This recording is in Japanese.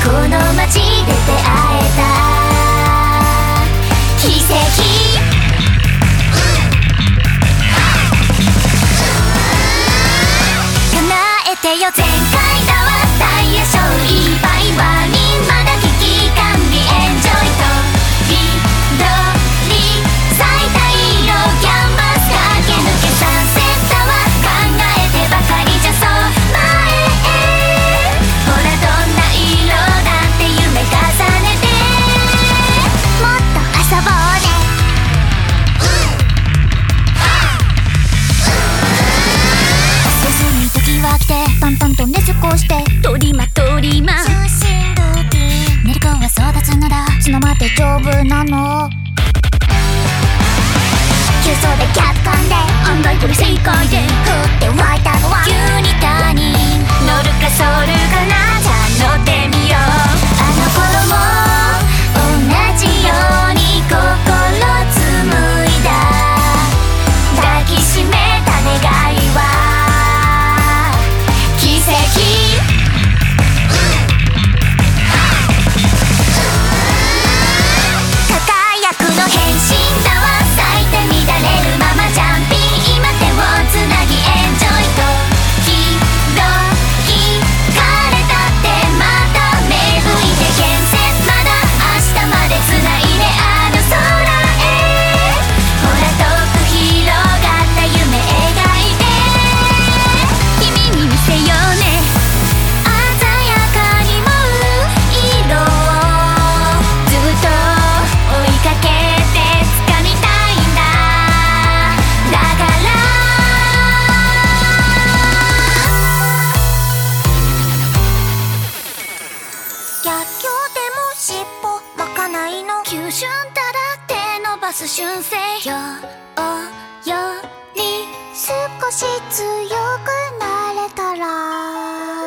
この街で出会えた奇跡叶えてよ全開だわダイヤショーいっぱいワーニンまだ危機管理エンジョイと緑咲いた色キャンバス駆け抜けサンセットは考えてばかりじゃそう前へほらどんな色だって夢重ねてもっと遊ぼうね進み時は来て淡々とねずこして取りま中心ルーティン寝る子は育つなら角まで丈夫なの急走でキャット噛んで案外これ正解で降って湧いたのは急に他人乗るかソルかなじゃあ乗ってみようあの頃も同じように心紡いだ抱きしめた願いは奇跡輝くの変身だわ咲いて乱れるままジャンピン今手をつなぎエンジョイとひどい枯れたってまた芽吹いて変遷まだ明日までつないであの空へほら遠く広がった夢描いて君に見せようね鮮やかに舞う色をずっと追いかけて掴みたいんだだから逆境でも尻尾まかないの急峻だら手伸ばす習性より少し強くなれたら